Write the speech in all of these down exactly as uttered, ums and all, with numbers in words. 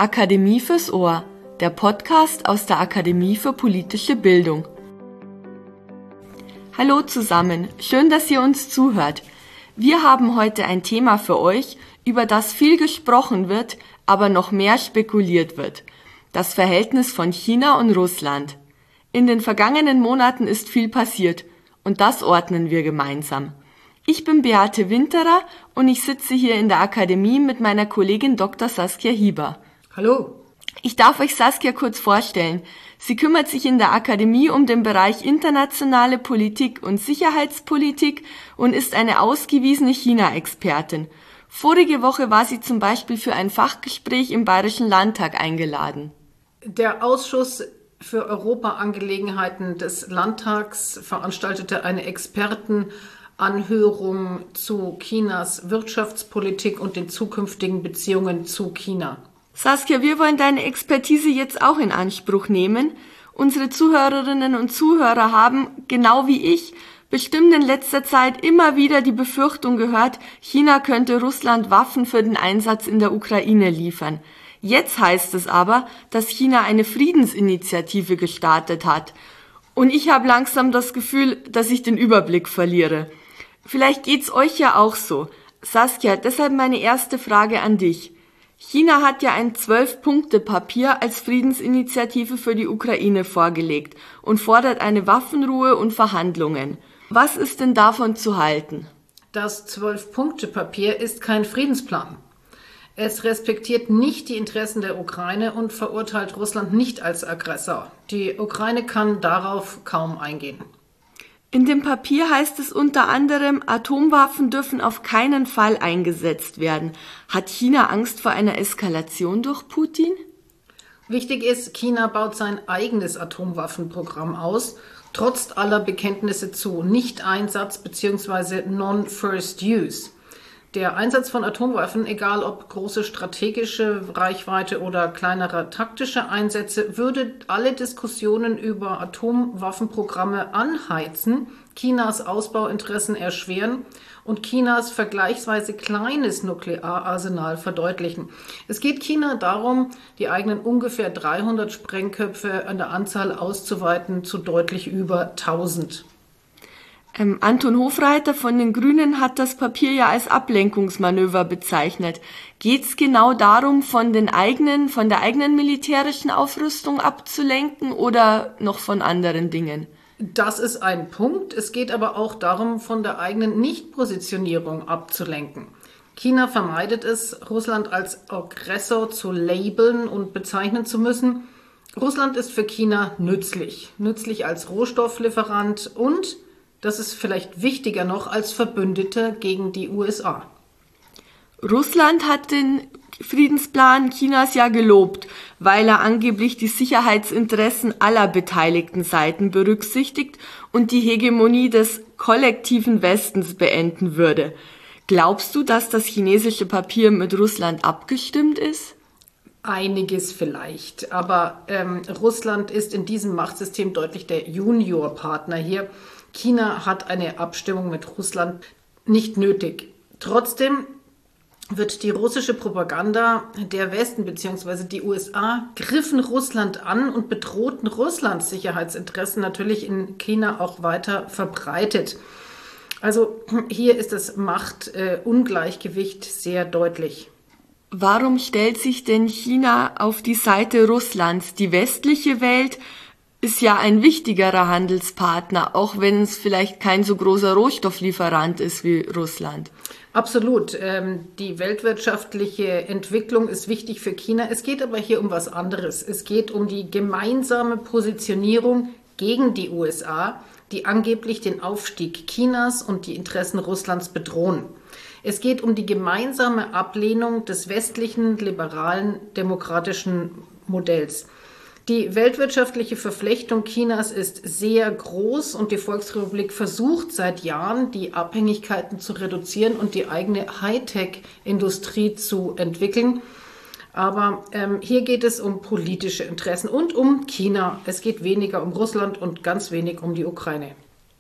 Akademie fürs Ohr, der Podcast aus der Akademie für politische Bildung. Hallo zusammen, schön, dass ihr uns zuhört. Wir haben heute ein Thema für euch, über das viel gesprochen wird, aber noch mehr spekuliert wird. Das Verhältnis von China und Russland. In den vergangenen Monaten ist viel passiert und das ordnen wir gemeinsam. Ich bin Beate Winterer und ich sitze hier in der Akademie mit meiner Kollegin Doktor Saskia Hieber. Hallo. Ich darf euch Saskia kurz vorstellen. Sie kümmert sich in der Akademie um den Bereich internationale Politik und Sicherheitspolitik und ist eine ausgewiesene China-Expertin. Vorige Woche war sie zum Beispiel für ein Fachgespräch im Bayerischen Landtag eingeladen. Der Ausschuss für Europaangelegenheiten des Landtags veranstaltete eine Expertenanhörung zu Chinas Wirtschaftspolitik und den zukünftigen Beziehungen zu China. Saskia, wir wollen deine Expertise jetzt auch in Anspruch nehmen. Unsere Zuhörerinnen und Zuhörer haben, genau wie ich, bestimmt in letzter Zeit immer wieder die Befürchtung gehört, China könnte Russland Waffen für den Einsatz in der Ukraine liefern. Jetzt heißt es aber, dass China eine Friedensinitiative gestartet hat. Und ich habe langsam das Gefühl, dass ich den Überblick verliere. Vielleicht geht's euch ja auch so. Saskia, deshalb meine erste Frage an dich. China hat ja ein Zwölf-Punkte-Papier als Friedensinitiative für die Ukraine vorgelegt und fordert eine Waffenruhe und Verhandlungen. Was ist denn davon zu halten? Das Zwölf-Punkte-Papier ist kein Friedensplan. Es respektiert nicht die Interessen der Ukraine und verurteilt Russland nicht als Aggressor. Die Ukraine kann darauf kaum eingehen. In dem Papier heißt es unter anderem, Atomwaffen dürfen auf keinen Fall eingesetzt werden. Hat China Angst vor einer Eskalation durch Putin? Wichtig ist, China baut sein eigenes Atomwaffenprogramm aus, trotz aller Bekenntnisse zu Nicht-Einsatz bzw. Non-First Use. Der Einsatz von Atomwaffen, egal ob große strategische Reichweite oder kleinere taktische Einsätze, würde alle Diskussionen über Atomwaffenprogramme anheizen, Chinas Ausbauinteressen erschweren und Chinas vergleichsweise kleines Nukleararsenal verdeutlichen. Es geht China darum, die eigenen ungefähr dreihundert Sprengköpfe an der Anzahl auszuweiten zu deutlich über tausend. Ähm, Anton Hofreiter von den Grünen hat das Papier ja als Ablenkungsmanöver bezeichnet. Geht's genau darum, von den eigenen, von der eigenen militärischen Aufrüstung abzulenken oder noch von anderen Dingen? Das ist ein Punkt. Es geht aber auch darum, von der eigenen Nichtpositionierung abzulenken. China vermeidet es, Russland als Aggressor zu labeln und bezeichnen zu müssen. Russland ist für China nützlich. Nützlich als Rohstofflieferant und das ist vielleicht wichtiger noch als Verbündeter gegen die U S A. Russland hat den Friedensplan Chinas ja gelobt, weil er angeblich die Sicherheitsinteressen aller beteiligten Seiten berücksichtigt und die Hegemonie des kollektiven Westens beenden würde. Glaubst du, dass das chinesische Papier mit Russland abgestimmt ist? Einiges vielleicht, aber ähm, Russland ist in diesem Machtsystem deutlich der Juniorpartner hier. China hat eine Abstimmung mit Russland nicht nötig. Trotzdem wird die russische Propaganda der Westen bzw. die U S A griffen Russland an und bedrohten Russlands Sicherheitsinteressen natürlich in China auch weiter verbreitet. Also hier ist das Machtungleichgewicht äh, sehr deutlich. Warum stellt sich denn China auf die Seite Russlands? Die westliche Welt ist ja ein wichtigerer Handelspartner, auch wenn es vielleicht kein so großer Rohstofflieferant ist wie Russland. Absolut. Die weltwirtschaftliche Entwicklung ist wichtig für China. Es geht aber hier um was anderes. Es geht um die gemeinsame Positionierung gegen die U S A, die angeblich den Aufstieg Chinas und die Interessen Russlands bedrohen. Es geht um die gemeinsame Ablehnung des westlichen, liberalen, demokratischen Modells. Die weltwirtschaftliche Verflechtung Chinas ist sehr groß und die Volksrepublik versucht seit Jahren, die Abhängigkeiten zu reduzieren und die eigene Hightech-Industrie zu entwickeln. Aber ähm, hier geht es um politische Interessen und um China. Es geht weniger um Russland und ganz wenig um die Ukraine.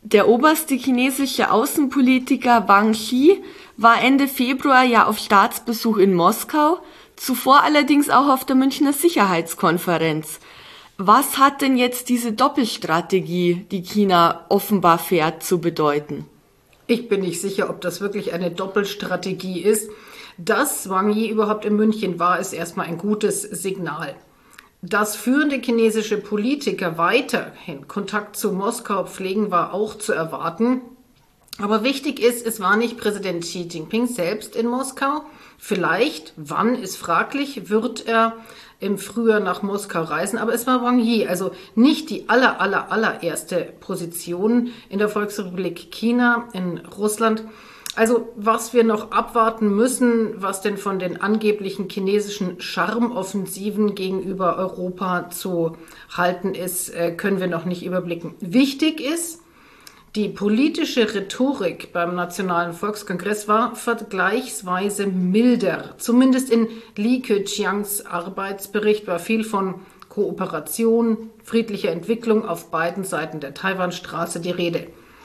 Der oberste chinesische Außenpolitiker Wang Yi war Ende Februar ja auf Staatsbesuch in Moskau, zuvor allerdings auch auf der Münchner Sicherheitskonferenz. Was hat denn jetzt diese Doppelstrategie, die China offenbar fährt, zu bedeuten? Ich bin nicht sicher, ob das wirklich eine Doppelstrategie ist. Dass Wang Yi überhaupt in München war, ist erstmal ein gutes Signal. Dass führende chinesische Politiker weiterhin Kontakt zu Moskau pflegen, war auch zu erwarten. Aber wichtig ist, es war nicht Präsident Xi Jinping selbst in Moskau. Vielleicht, wann ist fraglich, wird er im Frühjahr nach Moskau reisen. Aber es war Wang Yi, also nicht die aller, aller, allererste Position in der Volksrepublik China, in Russland. Also was wir noch abwarten müssen, was denn von den angeblichen chinesischen Charmoffensiven gegenüber Europa zu halten ist, können wir noch nicht überblicken. Wichtig ist, die politische Rhetorik beim Nationalen Volkskongress war vergleichsweise milder. Zumindest in Li Keqiangs Arbeitsbericht war viel von Kooperation, friedlicher Entwicklung auf beiden Seiten der Taiwanstraße die Rede.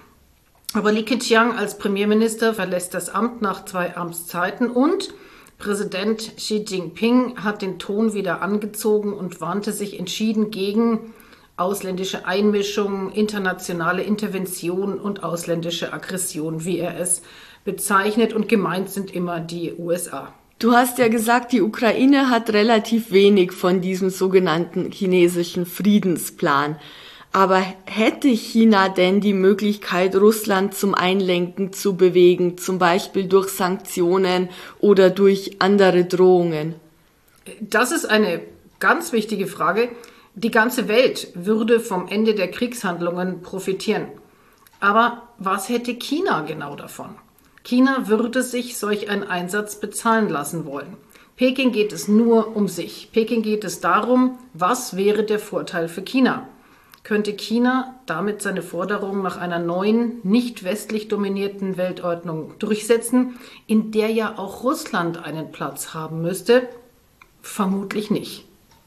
Aber Li Keqiang als Premierminister verlässt das Amt nach zwei Amtszeiten und Präsident Xi Jinping hat den Ton wieder angezogen und warnte sich entschieden gegen ausländische Einmischung, internationale Intervention und ausländische Aggression, wie er es bezeichnet. Und gemeint sind immer die U S A. Du hast ja gesagt, die Ukraine hat relativ wenig von diesem sogenannten chinesischen Friedensplan. Aber hätte China denn die Möglichkeit, Russland zum Einlenken zu bewegen, zum Beispiel durch Sanktionen oder durch andere Drohungen? Das ist eine ganz wichtige Frage. Die ganze Welt würde vom Ende der Kriegshandlungen profitieren. Aber was hätte China genau davon? China würde sich solch einen Einsatz bezahlen lassen wollen. Peking geht es nur um sich. Peking geht es darum, was wäre der Vorteil für China? Könnte China damit seine Forderungen nach einer neuen, nicht westlich dominierten Weltordnung durchsetzen, in der ja auch Russland einen Platz haben müsste? Vermutlich nicht.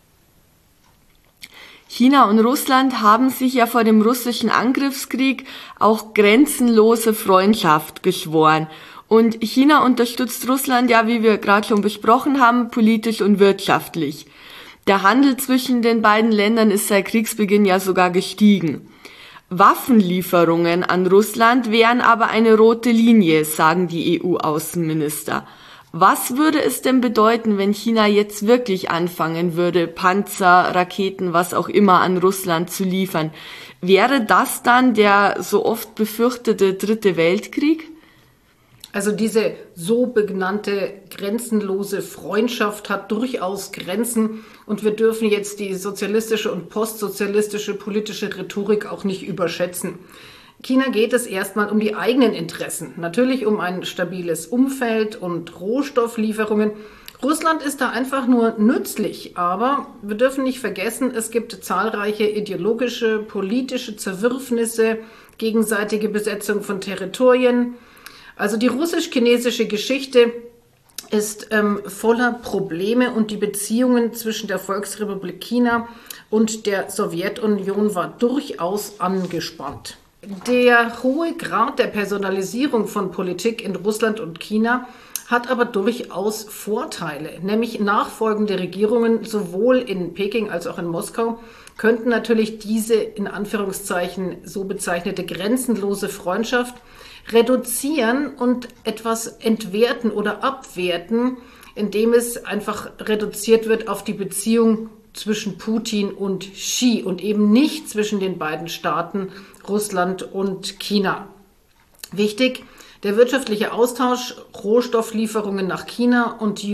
China und Russland haben sich ja vor dem russischen Angriffskrieg auch grenzenlose Freundschaft geschworen. Und China unterstützt Russland ja, wie wir gerade schon besprochen haben, politisch und wirtschaftlich. Der Handel zwischen den beiden Ländern ist seit Kriegsbeginn ja sogar gestiegen. Waffenlieferungen an Russland wären aber eine rote Linie, sagen die E U-Außenminister. Was würde es denn bedeuten, wenn China jetzt wirklich anfangen würde, Panzer, Raketen, was auch immer an Russland zu liefern? Wäre das dann der so oft befürchtete Dritte Weltkrieg? Also diese so benannte grenzenlose Freundschaft hat durchaus Grenzen und wir dürfen jetzt die sozialistische und postsozialistische politische Rhetorik auch nicht überschätzen. China geht es erstmal um die eigenen Interessen, natürlich um ein stabiles Umfeld und Rohstofflieferungen. Russland ist da einfach nur nützlich, aber wir dürfen nicht vergessen, es gibt zahlreiche ideologische, politische Zerwürfnisse, gegenseitige Besetzung von Territorien. Also die russisch-chinesische Geschichte ist ähm, voller Probleme und die Beziehungen zwischen der Volksrepublik China und der Sowjetunion war durchaus angespannt. Der hohe Grad der Personalisierung von Politik in Russland und China hat aber durchaus Vorteile, nämlich nachfolgende Regierungen sowohl in Peking als auch in Moskau könnten natürlich diese in Anführungszeichen so bezeichnete grenzenlose Freundschaft reduzieren und etwas entwerten oder abwerten, indem es einfach reduziert wird auf die Beziehung zwischen Putin und Xi und eben nicht zwischen den beiden Staaten Russland und China. Wichtig, der wirtschaftliche Austausch, Rohstofflieferungen nach China und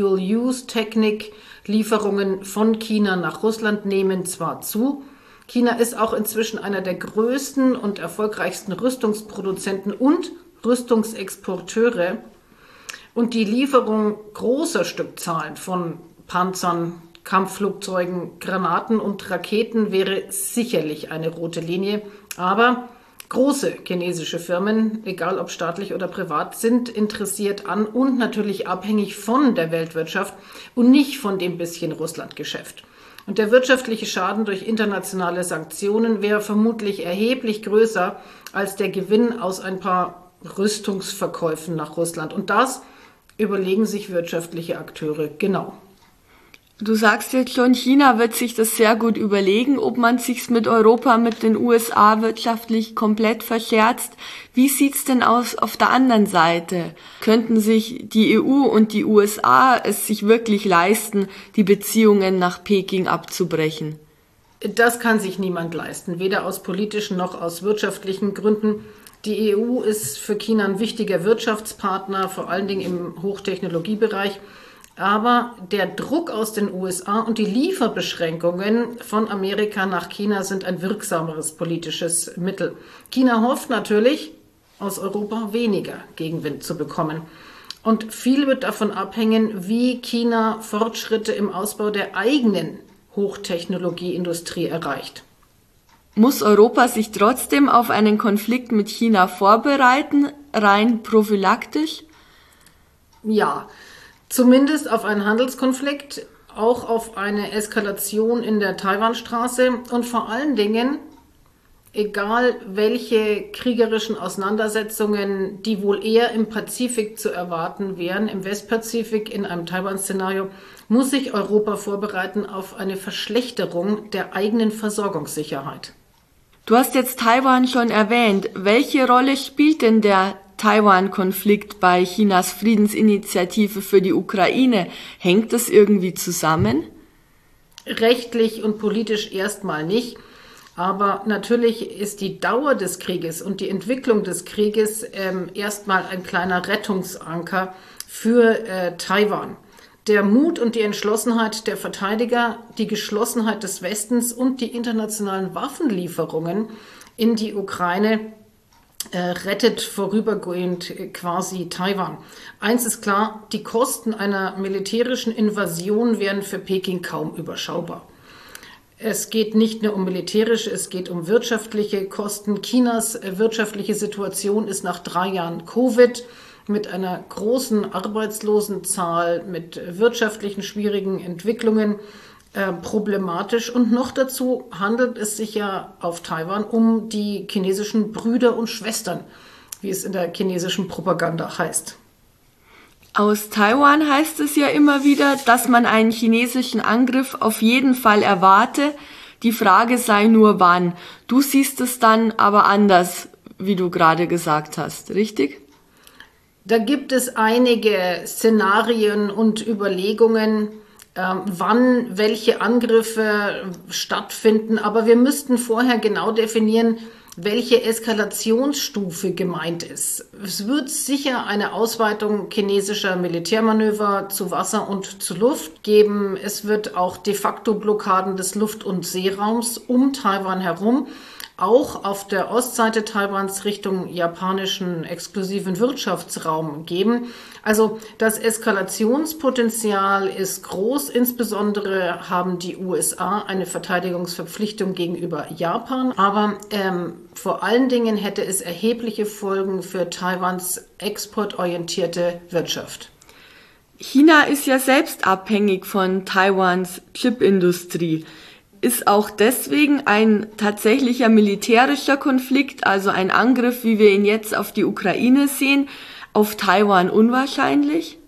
Dual-Use-Technik-Lieferungen von China nach Russland nehmen zwar zu. China ist auch inzwischen einer der größten und erfolgreichsten Rüstungsproduzenten und Rüstungsexporteure. Und die Lieferung großer Stückzahlen von Panzern, Kampfflugzeugen, Granaten und Raketen wäre sicherlich eine rote Linie. Aber große chinesische Firmen, egal ob staatlich oder privat, sind interessiert an und natürlich abhängig von der Weltwirtschaft und nicht von dem bisschen Russlandgeschäft. Und der wirtschaftliche Schaden durch internationale Sanktionen wäre vermutlich erheblich größer als der Gewinn aus ein paar Rüstungsverkäufen nach Russland. Und das überlegen sich wirtschaftliche Akteure genau. Du sagst jetzt schon, China wird sich das sehr gut überlegen, ob man sich's mit Europa, mit den U S A wirtschaftlich komplett verscherzt. Wie sieht's denn aus auf der anderen Seite? Könnten sich die E U und die U S A es sich wirklich leisten, die Beziehungen nach Peking abzubrechen? Das kann sich niemand leisten, weder aus politischen noch aus wirtschaftlichen Gründen. Die E U ist für China ein wichtiger Wirtschaftspartner, vor allen Dingen im Hochtechnologiebereich. Aber der Druck aus den U S A und die Lieferbeschränkungen von Amerika nach China sind ein wirksameres politisches Mittel. China hofft natürlich, aus Europa weniger Gegenwind zu bekommen. Und viel wird davon abhängen, wie China Fortschritte im Ausbau der eigenen Hochtechnologieindustrie erreicht. Muss Europa sich trotzdem auf einen Konflikt mit China vorbereiten, rein prophylaktisch? Ja. Zumindest auf einen Handelskonflikt, auch auf eine Eskalation in der Taiwanstraße und vor allen Dingen, egal welche kriegerischen Auseinandersetzungen, die wohl eher im Pazifik zu erwarten wären, im Westpazifik in einem Taiwan-Szenario, muss sich Europa vorbereiten auf eine Verschlechterung der eigenen Versorgungssicherheit. Du hast jetzt Taiwan schon erwähnt. Welche Rolle spielt denn der Taiwan-Konflikt bei Chinas Friedensinitiative für die Ukraine? Hängt das irgendwie zusammen? Rechtlich und politisch erstmal nicht. Aber natürlich ist die Dauer des Krieges und die Entwicklung des Krieges ähm, erstmal ein kleiner Rettungsanker für äh, Taiwan. Der Mut und die Entschlossenheit der Verteidiger, die Geschlossenheit des Westens und die internationalen Waffenlieferungen in die Ukraine Äh, rettet vorübergehend äh, quasi Taiwan. Eins ist klar, die Kosten einer militärischen Invasion wären für Peking kaum überschaubar. Es geht nicht nur um militärische, es geht um wirtschaftliche Kosten. Chinas äh, wirtschaftliche Situation ist nach drei Jahren Covid mit einer großen Arbeitslosenzahl, mit wirtschaftlichen schwierigen Entwicklungen Äh, problematisch. Und noch dazu handelt es sich ja auf Taiwan um die chinesischen Brüder und Schwestern, wie es in der chinesischen Propaganda heißt. Aus Taiwan heißt es ja immer wieder, dass man einen chinesischen Angriff auf jeden Fall erwarte. Die Frage sei nur wann. Du siehst es dann aber anders, wie du gerade gesagt hast, richtig? Da gibt es einige Szenarien und Überlegungen, wann welche Angriffe stattfinden. Aber wir müssten vorher genau definieren, welche Eskalationsstufe gemeint ist. Es wird sicher eine Ausweitung chinesischer Militärmanöver zu Wasser und zu Luft geben. Es wird auch de facto Blockaden des Luft- und Seeraums um Taiwan herum, auch auf der Ostseite Taiwans Richtung japanischen exklusiven Wirtschaftsraum geben. Also das Eskalationspotenzial ist groß. Insbesondere haben die U S A eine Verteidigungsverpflichtung gegenüber Japan. Aber ähm, vor allen Dingen hätte es erhebliche Folgen für Taiwans exportorientierte Wirtschaft. China ist ja selbst abhängig von Taiwans Chipindustrie. Ist auch deswegen ein tatsächlicher militärischer Konflikt, also ein Angriff, wie wir ihn jetzt auf die Ukraine sehen, auf Taiwan unwahrscheinlich?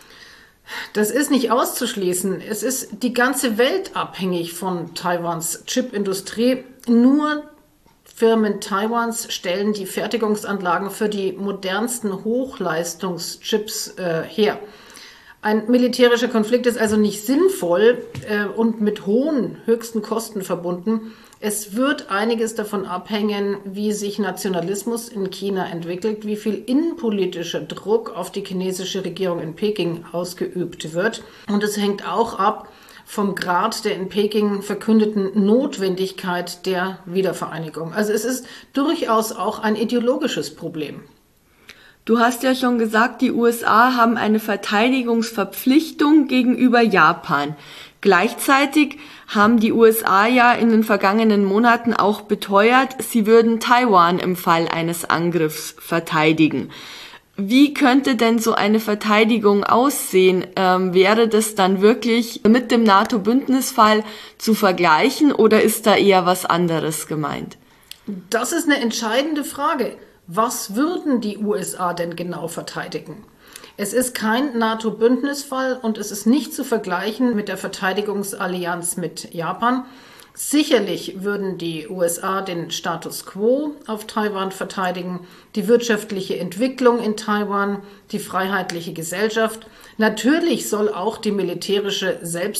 Das ist nicht auszuschließen. Es ist die ganze Welt abhängig von Taiwans Chipindustrie. Nur Firmen Taiwans stellen die Fertigungsanlagen für die modernsten Hochleistungschips äh, her. Ein militärischer Konflikt ist also nicht sinnvoll äh, und mit hohen, höchsten Kosten verbunden. Es wird einiges davon abhängen, wie sich Nationalismus in China entwickelt, wie viel innenpolitischer Druck auf die chinesische Regierung in Peking ausgeübt wird. Und es hängt auch ab vom Grad der in Peking verkündeten Notwendigkeit der Wiedervereinigung. Also es ist durchaus auch ein ideologisches Problem. Du hast ja schon gesagt, die U S A haben eine Verteidigungsverpflichtung gegenüber Japan. Gleichzeitig haben die U S A ja in den vergangenen Monaten auch beteuert, sie würden Taiwan im Fall eines Angriffs verteidigen. Wie könnte denn so eine Verteidigung aussehen? Ähm, wäre das dann wirklich mit dem NATO-Bündnisfall zu vergleichen oder ist da eher was anderes gemeint? Das ist eine entscheidende Frage. Was würden die U S A denn genau verteidigen? Es ist kein NATO-Bündnisfall und es ist nicht zu vergleichen mit der Verteidigungsallianz mit Japan. Sicherlich würden die U S A den Status quo auf Taiwan verteidigen, die wirtschaftliche Entwicklung in Taiwan, die freiheitliche Gesellschaft. Natürlich soll auch die militärische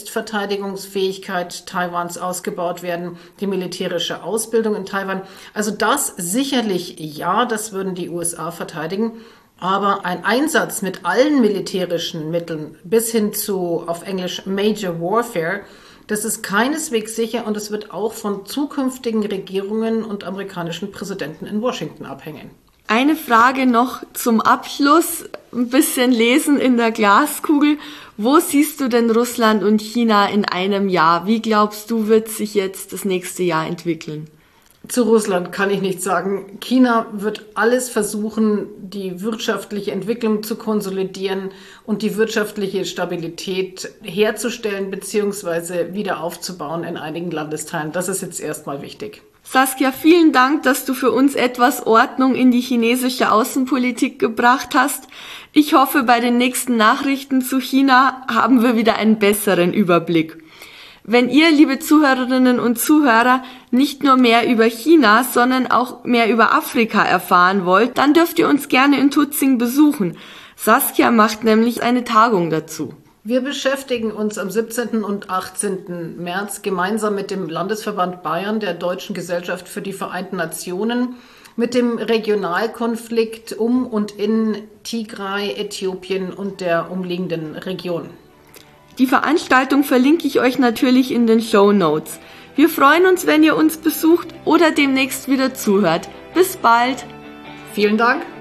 Selbstverteidigungsfähigkeit Taiwans ausgebaut werden, die militärische Ausbildung in Taiwan. Also das sicherlich ja, das würden die U S A verteidigen. Aber ein Einsatz mit allen militärischen Mitteln bis hin zu, auf Englisch, Major Warfare, das ist keineswegs sicher und es wird auch von zukünftigen Regierungen und amerikanischen Präsidenten in Washington abhängen. Eine Frage noch zum Abschluss, ein bisschen lesen in der Glaskugel. Wo siehst du denn Russland und China in einem Jahr? Wie glaubst du, wird sich jetzt das nächste Jahr entwickeln? Zu Russland kann ich nichts sagen. China wird alles versuchen, die wirtschaftliche Entwicklung zu konsolidieren und die wirtschaftliche Stabilität herzustellen bzw. wieder aufzubauen in einigen Landesteilen. Das ist jetzt erstmal wichtig. Saskia, vielen Dank, dass du für uns etwas Ordnung in die chinesische Außenpolitik gebracht hast. Ich hoffe, bei den nächsten Nachrichten zu China haben wir wieder einen besseren Überblick. Wenn ihr, liebe Zuhörerinnen und Zuhörer, nicht nur mehr über China, sondern auch mehr über Afrika erfahren wollt, dann dürft ihr uns gerne in Tutzing besuchen. Saskia macht nämlich eine Tagung dazu. Wir beschäftigen uns am siebzehnten und achtzehnten März gemeinsam mit dem Landesverband Bayern der Deutschen Gesellschaft für die Vereinten Nationen mit dem Regionalkonflikt um und in Tigray, Äthiopien und der umliegenden Region. Die Veranstaltung verlinke ich euch natürlich in den Shownotes. Wir freuen uns, wenn ihr uns besucht oder demnächst wieder zuhört. Bis bald! Vielen Dank!